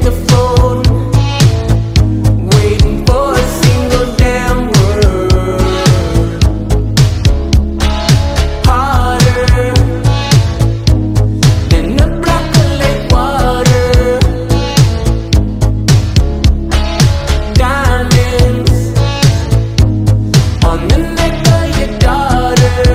your phone, waiting for a single damn word. Harder than a block of lake water. Diamonds on the neck of your daughter.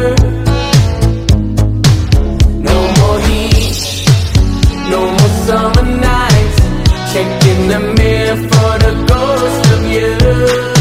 No more heat, no more summer nights. Check in the mirror for the ghost of you.